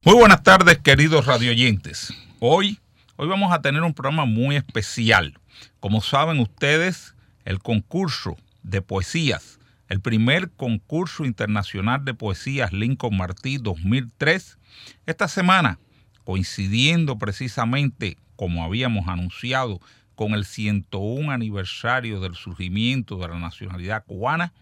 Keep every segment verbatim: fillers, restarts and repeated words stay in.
Muy buenas tardes, queridos radioyentes. Hoy, hoy vamos a tener un programa muy especial. Como saben ustedes, el concurso de poesías, el primer concurso internacional de poesías Lincoln Martí dos mil tres, esta semana, coincidiendo precisamente, como habíamos anunciado, con el ciento uno aniversario del surgimiento de la nacionalidad cubana,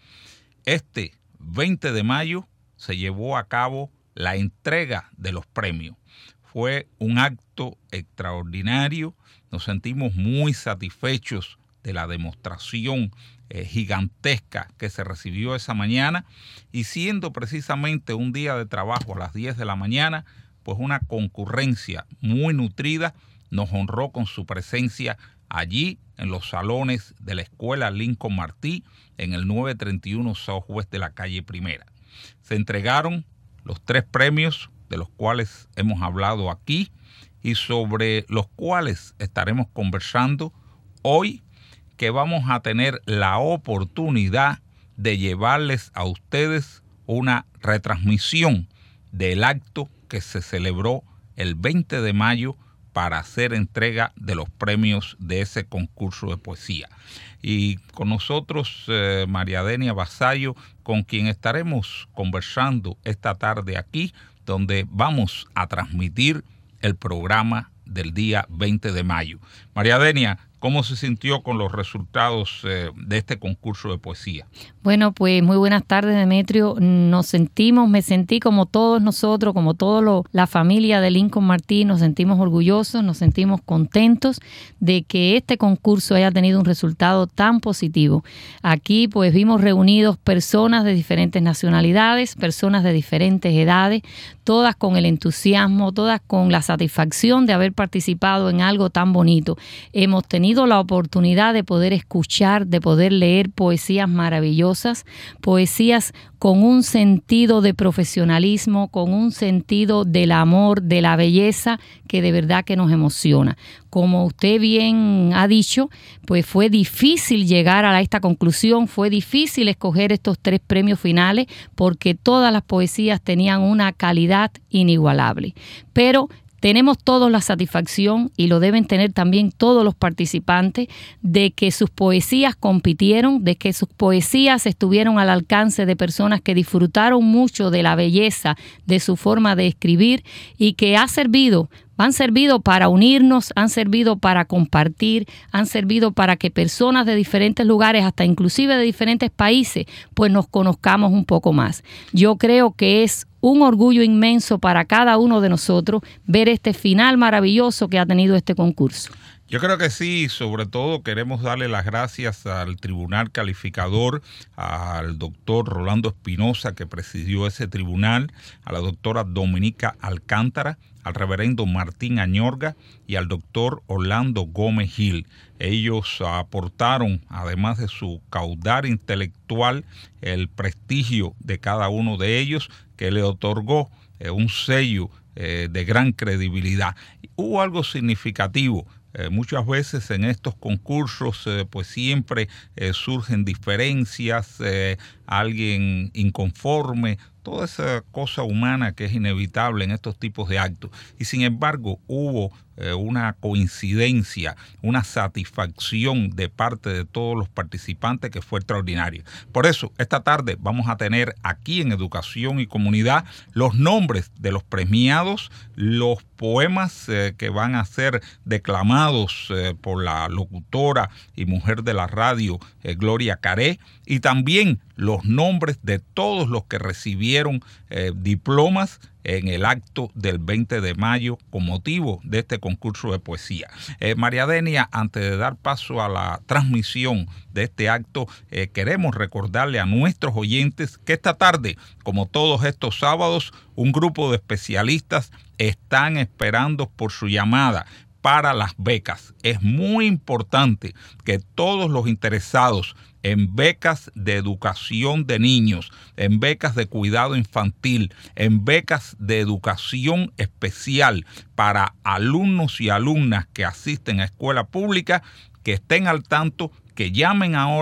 este veinte de mayo se llevó a cabo la entrega de los premios. Fue un acto extraordinario, nos sentimos muy satisfechos de la demostración eh, gigantesca que se recibió esa mañana, y siendo precisamente un día de trabajo a las diez de la mañana, pues una concurrencia muy nutrida nos honró con su presencia allí en los salones de la Escuela Lincoln Martí, en el novecientos treinta y uno Southwest de la calle Primera. Se entregaron los tres premios de los cuales hemos hablado aquí y sobre los cuales estaremos conversando hoy, que vamos a tener la oportunidad de llevarles a ustedes una retransmisión del acto que se celebró el veinte de mayo para hacer entrega de los premios de ese concurso de poesía. Y con nosotros eh, María Denia Vasallo, con quien estaremos conversando esta tarde aquí, donde vamos a transmitir el programa del día veinte de mayo. María Denia, ¿cómo se sintió con los resultados eh, de este concurso de poesía? Bueno, pues muy buenas tardes, Demetrio. Nos sentimos, me sentí como todos nosotros, como toda la familia de Lincoln Martí, nos sentimos orgullosos, nos sentimos contentos de que este concurso haya tenido un resultado tan positivo. Aquí pues vimos reunidos personas de diferentes nacionalidades, personas de diferentes edades, todas con el entusiasmo, todas con la satisfacción de haber participado en algo tan bonito. Hemos tenido la oportunidad de poder escuchar, de poder leer poesías maravillosas, poesías con un sentido de profesionalismo, con un sentido del amor, de la belleza, que de verdad que nos emociona. Como usted bien ha dicho, pues fue difícil llegar a esta conclusión, fue difícil escoger estos tres premios finales, porque todas las poesías tenían una calidad inigualable. Pero tenemos todos la satisfacción, y lo deben tener también todos los participantes, de que sus poesías compitieron, de que sus poesías estuvieron al alcance de personas que disfrutaron mucho de la belleza de su forma de escribir, y que ha servido Han servido para unirnos, han servido para compartir, han servido para que personas de diferentes lugares, hasta inclusive de diferentes países, pues nos conozcamos un poco más. Yo creo que es un orgullo inmenso para cada uno de nosotros ver este final maravilloso que ha tenido este concurso. Yo creo que sí, sobre todo queremos darle las gracias al tribunal calificador, al doctor Rolando Espinosa, que presidió ese tribunal, a la doctora Dominica Alcántara, al reverendo Martín Añorga y al doctor Orlando Gómez Gil. Ellos aportaron, además de su caudal intelectual, el prestigio de cada uno de ellos, que le otorgó eh, un sello eh, de gran credibilidad. Hubo algo significativo. Eh, muchas veces en estos concursos eh, pues siempre eh, surgen diferencias, eh, alguien inconforme, toda esa cosa humana que es inevitable en estos tipos de actos. Y sin embargo hubo eh, una coincidencia, una satisfacción de parte de todos los participantes que fue extraordinaria. Por eso esta tarde vamos a tener aquí en Educación y Comunidad los nombres de los premiados, los poemas eh, que van a ser declamados eh, por la locutora y mujer de la radio eh, Gloria Caré, y también los nombres de todos los que recibieron eh, diplomas en el acto del veinte de mayo con motivo de este concurso de poesía. Eh, María Denia, antes de dar paso a la transmisión de este acto, eh, queremos recordarle a nuestros oyentes que esta tarde, como todos estos sábados, un grupo de especialistas están esperando por su llamada para las becas. Es muy importante que todos los interesados en becas de educación de niños, en becas de cuidado infantil, en becas de educación especial para alumnos y alumnas que asisten a escuela pública, que estén al tanto, que llamen ahora,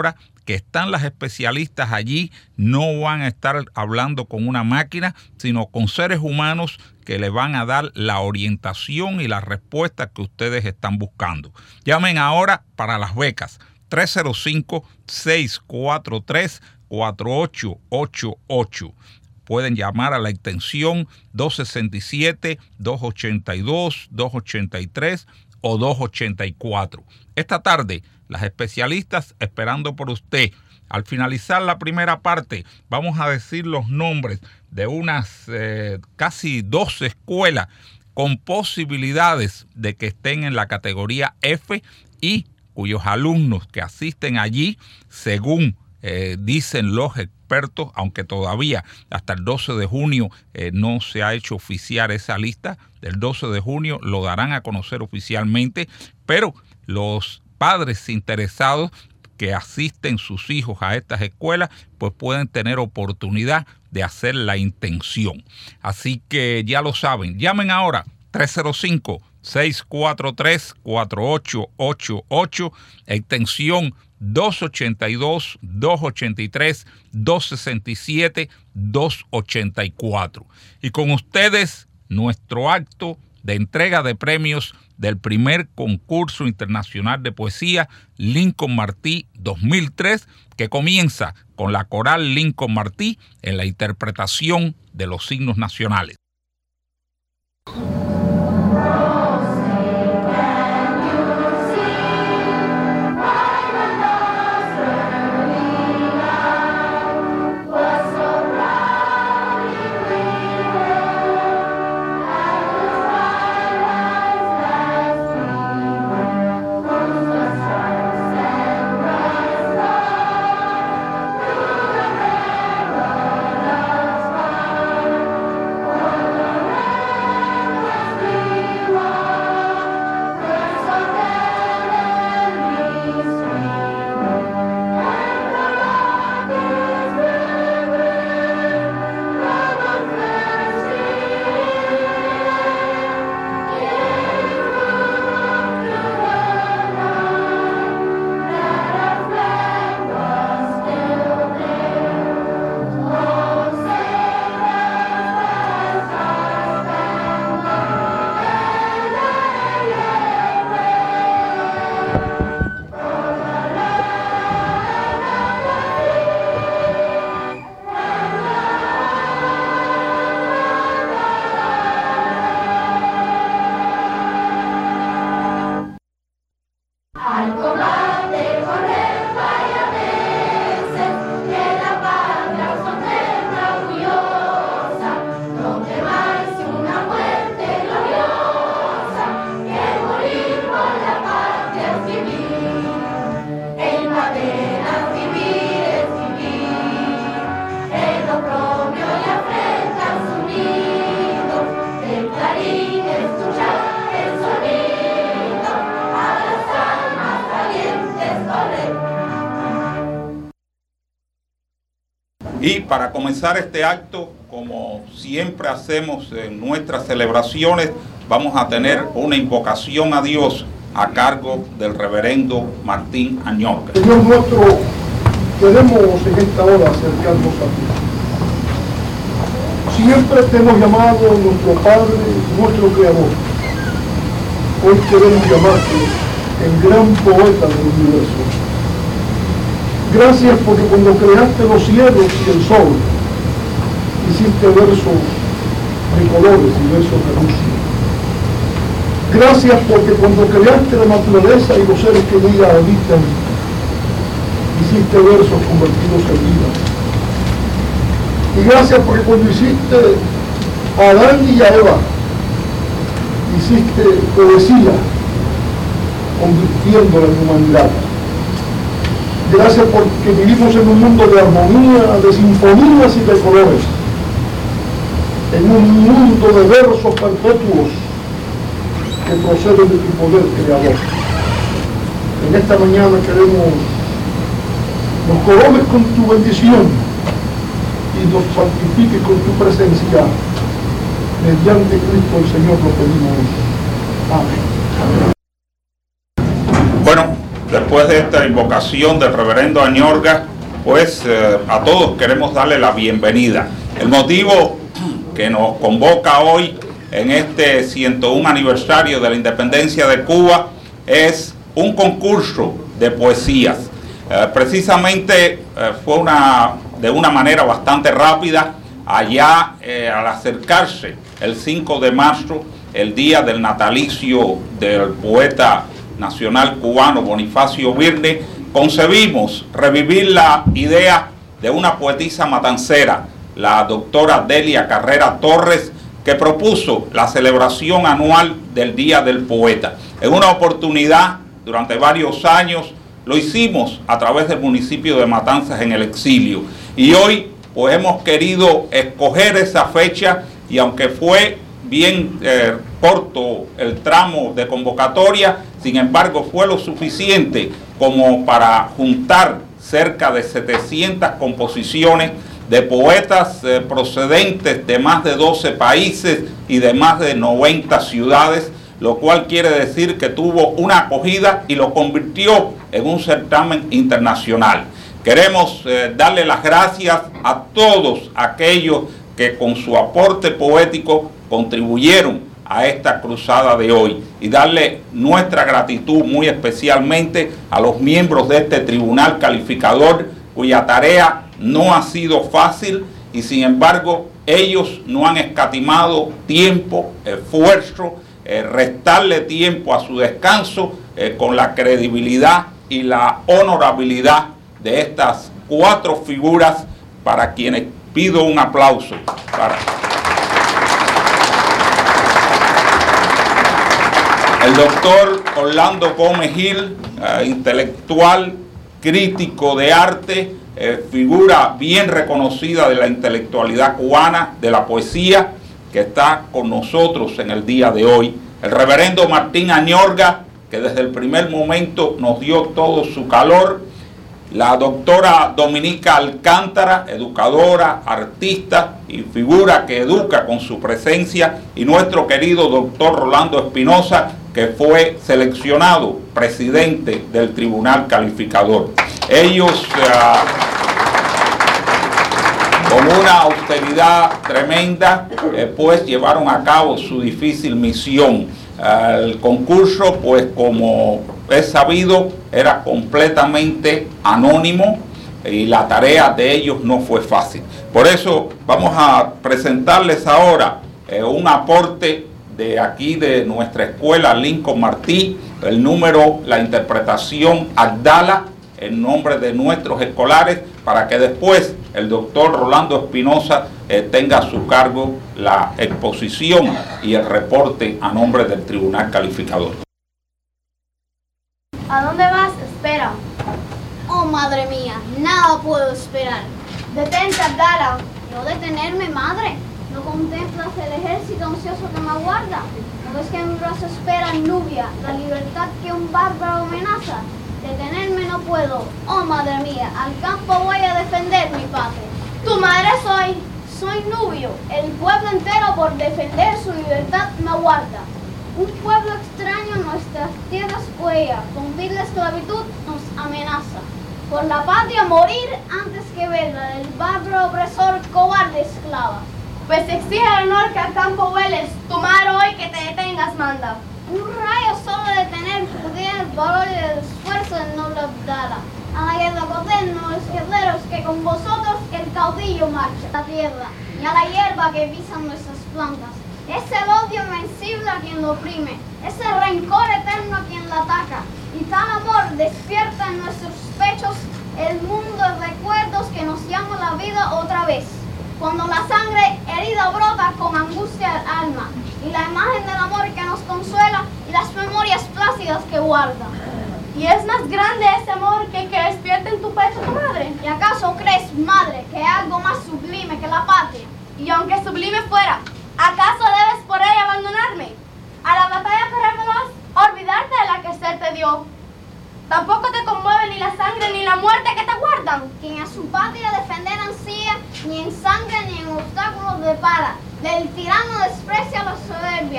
que están las especialistas allí, no van a estar hablando con una máquina, sino con seres humanos que le van a dar la orientación y la respuesta que ustedes están buscando. Llamen ahora para las becas, tres cero cinco, seis cuatro tres, cuatro ocho ocho ocho. Pueden llamar a la extensión dos sesenta y siete, dos ochenta y dos, dos ochenta y tres o dos ochenta y cuatro. Esta tarde, las especialistas esperando por usted. Al finalizar la primera parte, vamos a decir los nombres de unas eh, casi doce escuelas con posibilidades de que estén en la categoría F y cuyos alumnos que asisten allí, según eh, dicen los expertos, aunque todavía hasta el doce de junio eh, no se ha hecho oficial esa lista, del doce de junio lo darán a conocer oficialmente, pero los padres interesados que asisten sus hijos a estas escuelas, pues pueden tener oportunidad de hacer la intención. Así que ya lo saben, llamen ahora tres cero cinco, seis cuatro tres, cuatro ocho ocho ocho, extensión dos ochenta y dos, dos ochenta y tres, dos sesenta y siete, dos ochenta y cuatro. Y con ustedes, nuestro acto de entrega de premios del primer concurso internacional de poesía Lincoln Martí dos mil tres, que comienza con la coral Lincoln Martí en la interpretación de los himnos nacionales. Y para comenzar este acto, como siempre hacemos en nuestras celebraciones, vamos a tener una invocación a Dios a cargo del reverendo Martín Añorga. Señor nuestro, queremos en esta hora acercarnos a ti. Siempre te hemos llamado nuestro Padre, nuestro Creador. Hoy queremos llamarte el gran poeta del universo. Gracias porque cuando creaste los cielos y el sol, hiciste versos de colores y versos de luz. Gracias porque cuando creaste la naturaleza y los seres que en ella habitan, hiciste versos convertidos en vida. Y gracias porque cuando hiciste a Adán y a Eva, hiciste poesía, convirtiéndola en humanidad. Gracias porque vivimos en un mundo de armonía, de sinfonías y de colores, en un mundo de versos perpetuos que proceden de tu poder creador. En esta mañana queremos nos corones con tu bendición y nos santifiques con tu presencia. Mediante Cristo el Señor lo pedimos. Amén. Bueno, después después de esta invocación del reverendo Añorga, pues eh, a todos queremos darle la bienvenida. El motivo que nos convoca hoy en este ciento uno aniversario de la independencia de Cuba es un concurso de poesías. Eh, precisamente eh, fue una, de una manera bastante rápida, allá eh, al acercarse el cinco de marzo, el día del natalicio del poeta nacional cubano Bonifacio Birne, concebimos revivir la idea de una poetisa matancera, la doctora Delia Carrera Torres, que propuso la celebración anual del Día del Poeta. En una oportunidad, durante varios años, lo hicimos a través del municipio de Matanzas en el exilio. Y hoy pues hemos querido escoger esa fecha, y aunque fue bien eh, corto el tramo de convocatoria, sin embargo fue lo suficiente como para juntar cerca de setecientas composiciones de poetas eh, procedentes de más de doce países y de más de noventa ciudades, lo cual quiere decir que tuvo una acogida y lo convirtió en un certamen internacional. Queremos eh, darle las gracias a todos aquellos que con su aporte poético contribuyeron a esta cruzada de hoy, y darle nuestra gratitud muy especialmente a los miembros de este tribunal calificador, cuya tarea no ha sido fácil, y sin embargo ellos no han escatimado tiempo, esfuerzo, eh, restarle tiempo a su descanso eh, con la credibilidad y la honorabilidad de estas cuatro figuras, para quienes pido un aplauso. Para el doctor Orlando Gómez Gil, eh, intelectual, crítico de arte, eh, figura bien reconocida de la intelectualidad cubana, de la poesía, que está con nosotros en el día de hoy. El reverendo Martín Añorga, que desde el primer momento nos dio todo su calor. La doctora Dominica Alcántara, educadora, artista y figura que educa con su presencia, y nuestro querido doctor Rolando Espinosa, que fue seleccionado presidente del tribunal calificador. Ellos, uh, con una austeridad tremenda, eh, pues llevaron a cabo su difícil misión. Uh, el concurso, pues como es sabido, era completamente anónimo, y la tarea de ellos no fue fácil. Por eso vamos a presentarles ahora eh, un aporte de aquí de nuestra escuela Lincoln Martí, el número, la interpretación Abdala, en nombre de nuestros escolares, para que después el doctor Rolando Espinosa eh, tenga a su cargo la exposición y el reporte a nombre del tribunal calificador. ¿A dónde vas? Espera. Oh, madre mía, nada puedo esperar. Detente, Abdala. No detenerme, madre. ¿No contemplas el ejército ansioso que me aguarda? ¿No ves que en mi brazo espera Nubia, la libertad que un bárbaro amenaza? Detenerme no puedo. Oh, madre mía, al campo voy a defender mi patria. Tu madre soy, soy Nubio. El pueblo entero por defender su libertad me aguarda. Un pueblo extraño en nuestras tierras huella, con vil esclavitud nos amenaza. Por la patria morir antes que verla del bárbaro opresor cobarde esclava. Pues exige el honor que al campo vueles, tu madre hoy que te detengas manda. Un rayo solo de tener pudiera el valor y el esfuerzo del noble Abdala. A la guerra coterno los guerreros que con vosotros el caudillo marcha a la tierra, y a la hierba que pisan nuestras plantas. Es el odio invencible a quien lo oprime, es el rencor eterno a quien la ataca, y tal amor despierta en nuestros pechos el mundo de recuerdos que nos llama la vida otra vez. Cuando la sangre herida brota con angustia al alma, y la imagen del amor que nos consuela, y las memorias plácidas que guarda. ¿Y es más grande ese amor que que despierta en tu pecho tu madre? ¿Y acaso crees, madre, que hay algo más sublime que la patria? Y aunque sublime fuera, ¿acaso debes por ella abandonarme? A la batalla queremos olvidarte de la que ser te dio. Tampoco te conmueve ni la sangre ni la muerte que te guardan. Quien a su patria defender ansía, ni en sangre ni en obstáculos depara. Del tirano desprecia la soberbia, en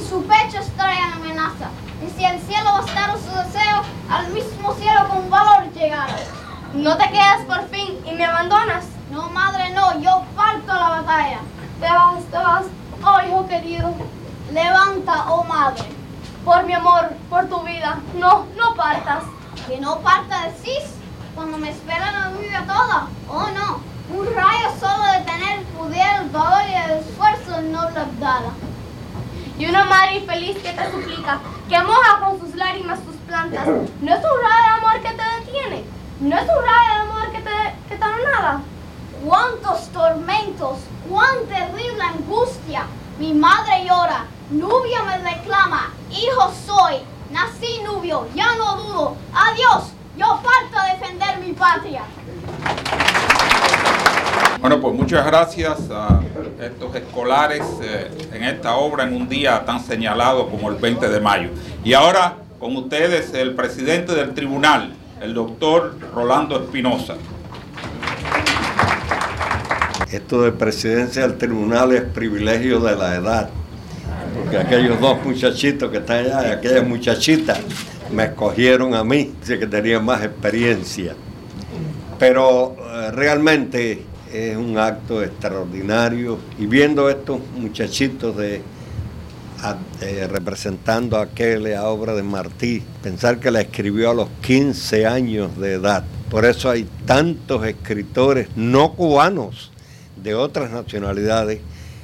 en su pecho extraña amenaza. Y si el cielo bastara su deseo, al mismo cielo con valor llegara. ¿No te quedas por fin y me abandonas? No, madre, no, yo parto a la batalla. Te vas, te vas, oh hijo querido. Levanta, oh madre. Por mi amor, por tu vida, no, no partas. Que no parta decís, cuando me espera la vida toda. Oh no, un rayo solo de tener pudiera el valor y el esfuerzo del noble Abdala. Y una madre infeliz que te suplica, que moja con sus lágrimas tus plantas. ¿No es un rayo de amor que te detiene? ¿No es un rayo de amor que te, que te anonada? ¡Cuántos tormentos! ¡Cuán terrible angustia! Mi madre llora, Nubia me reclama, hijo soy, nací Nubio, ya no dudo. Adiós, yo parto a defender mi patria. Bueno, pues muchas gracias a estos escolares eh, en esta obra en un día tan señalado como el veinte de mayo. Y ahora con ustedes el presidente del tribunal, el doctor Rolando Espinosa. Esto de presidencia del tribunal es privilegio de la edad, porque aquellos dos muchachitos que están allá y aquellas muchachitas me escogieron a mí, así que tenía más experiencia. Pero eh, realmente es un acto extraordinario, y viendo estos muchachitos de, a, eh, representando a aquella obra de Martí, pensar que la escribió a los quince años de edad. Por eso hay tantos escritores no cubanos de otras nacionalidades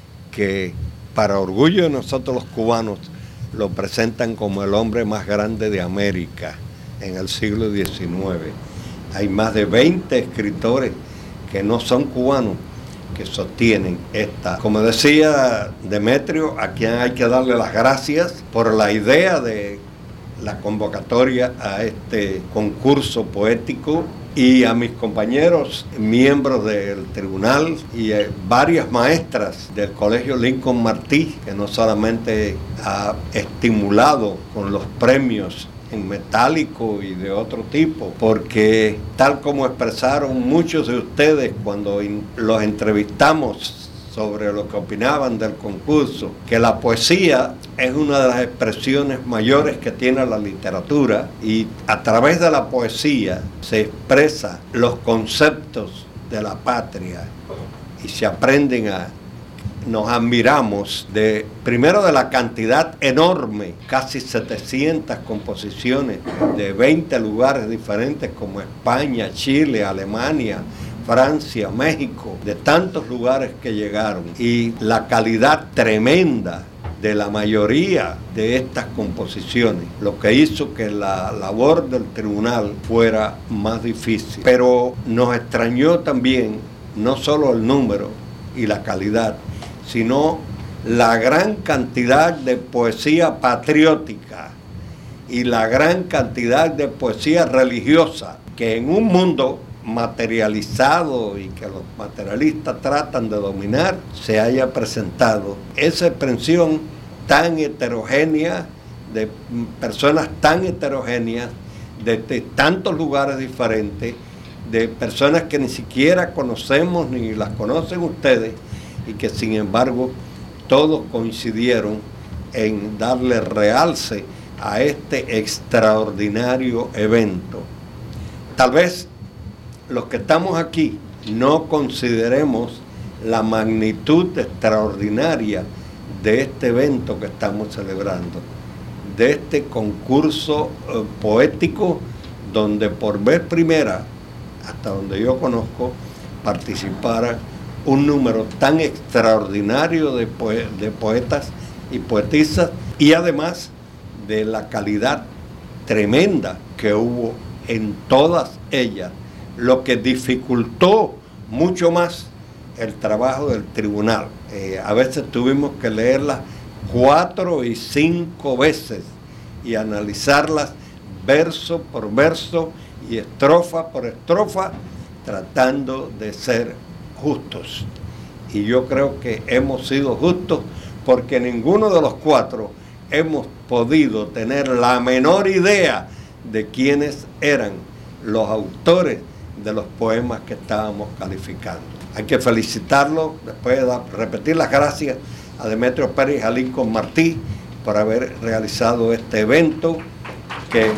que, para orgullo de nosotros los cubanos, lo presentan como el hombre más grande de América en el siglo diecinueve. Hay más de veinte escritores que no son cubanos que sostienen esta. Como decía Demetrio, a quien hay que darle las gracias por la idea de la convocatoria a este concurso poético, y a mis compañeros, miembros del tribunal, y eh, varias maestras del Colegio Lincoln Martí, que no solamente ha estimulado con los premios en metálico y de otro tipo, porque tal como expresaron muchos de ustedes cuando in- los entrevistamos sobre lo que opinaban del concurso, que la poesía es una de las expresiones mayores que tiene la literatura, y a través de la poesía se expresan los conceptos de la patria y se aprenden a... Nos admiramos de, primero, de la cantidad enorme, casi setecientas composiciones de veinte lugares diferentes como España, Chile, Alemania, Francia, México, de tantos lugares que llegaron, y la calidad tremenda de la mayoría de estas composiciones, lo que hizo que la labor del tribunal fuera más difícil. Pero nos extrañó también no solo el número y la calidad, sino la gran cantidad de poesía patriótica y la gran cantidad de poesía religiosa, que en un mundo materializado y que los materialistas tratan de dominar, se haya presentado esa expresión tan heterogénea, de personas tan heterogéneas, de, de tantos lugares diferentes, de personas que ni siquiera conocemos ni las conocen ustedes, y que sin embargo todos coincidieron en darle realce a este extraordinario evento. Tal vez los que estamos aquí no consideremos la magnitud extraordinaria de este evento que estamos celebrando, de este concurso eh, poético, donde por vez primera, hasta donde yo conozco, participara un número tan extraordinario de, poe- de poetas y poetisas, y además de la calidad tremenda que hubo en todas ellas, lo que dificultó mucho más el trabajo del tribunal. Eh, a veces tuvimos que leerlas cuatro y cinco veces y analizarlas verso por verso y estrofa por estrofa, tratando de ser justos. Y yo creo que hemos sido justos, porque ninguno de los cuatro hemos podido tener la menor idea de quiénes eran los autores de los poemas que estábamos calificando. Hay que felicitarlo, después de repetir las gracias a Demetrio Pérez y a Lincoln Martí, por haber realizado este evento que,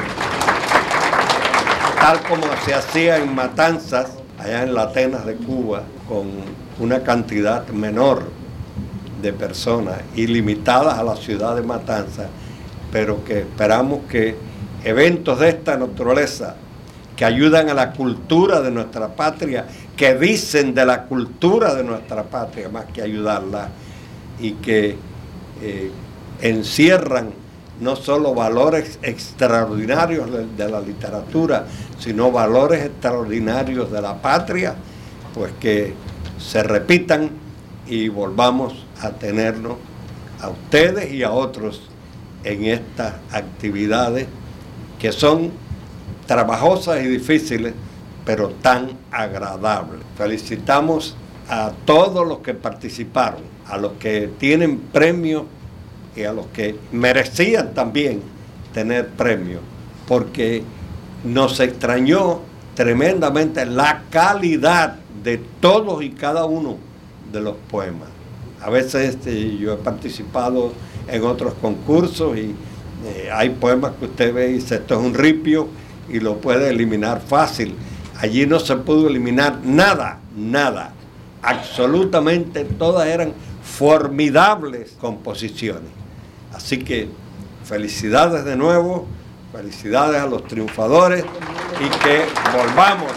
tal como se hacía en Matanzas, allá en la Atenas de Cuba, con una cantidad menor de personas y limitadas a la ciudad de Matanzas, pero que esperamos que eventos de esta naturaleza, que ayudan a la cultura de nuestra patria, que dicen de la cultura de nuestra patria más que ayudarla, y que eh, encierran no solo valores extraordinarios de la literatura, sino valores extraordinarios de la patria, pues que se repitan y volvamos a tenernos a ustedes y a otros en estas actividades que son trabajosas y difíciles, pero tan agradables. Felicitamos a todos los que participaron, a los que tienen premios y a los que merecían también tener premios, porque nos extrañó tremendamente la calidad de todos y cada uno de los poemas. A veces este, yo he participado en otros concursos y eh, hay poemas que usted ve y dice, esto es un ripio, y lo puede eliminar fácil. Allí no se pudo eliminar nada, nada. Absolutamente todas eran formidables composiciones. Así que felicidades de nuevo, felicidades a los triunfadores y que volvamos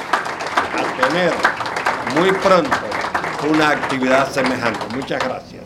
a tener muy pronto una actividad semejante. Muchas gracias.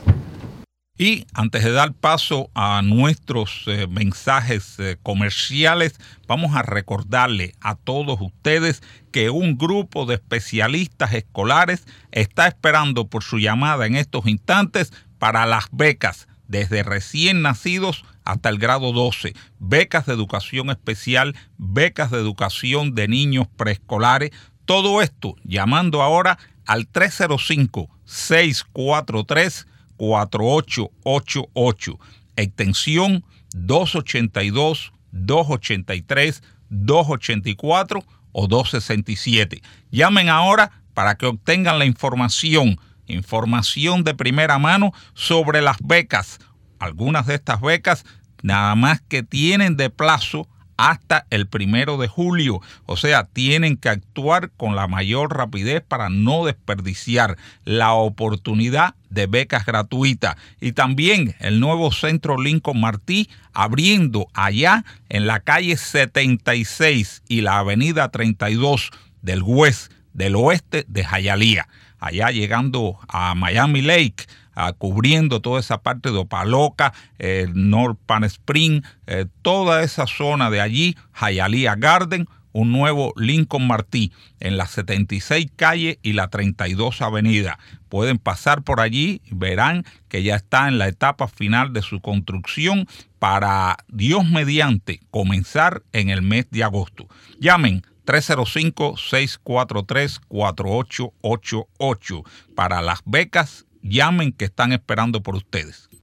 Y antes de dar paso a nuestros eh, mensajes eh, comerciales, vamos a recordarle a todos ustedes que un grupo de especialistas escolares está esperando por su llamada en estos instantes para las becas, desde recién nacidos hasta el grado doce, becas de educación especial, becas de educación de niños preescolares, todo esto llamando ahora al tres cero cinco, seis cuatro tres, cuatro ocho ocho ocho, extensión doscientos ochenta y dos, doscientos ochenta y tres, doscientos ochenta y cuatro o doscientos sesenta y siete. Llamen ahora para que obtengan la información, información de primera mano sobre las becas. Algunas de estas becas nada más que tienen de plazo hasta el primero de julio, o sea, tienen que actuar con la mayor rapidez para no desperdiciar la oportunidad de becas gratuitas. Y también el nuevo Centro Lincoln Martí abriendo allá en la calle setenta y seis y la avenida treinta y dos del West, del oeste de Hialeah, allá llegando a Miami Lake, Uh, cubriendo toda esa parte de Opa-locka, eh, North Palm Springs, eh, toda esa zona de allí, Hialeah Garden, un nuevo Lincoln Martí en la setenta y seis calle y la treinta y dos avenida. Pueden pasar por allí y verán que ya está en la etapa final de su construcción para, Dios mediante, comenzar en el mes de agosto. Llamen tres cero cinco, seis cuatro tres, cuatro ocho ocho ocho para las becas. Llamen que están esperando por ustedes.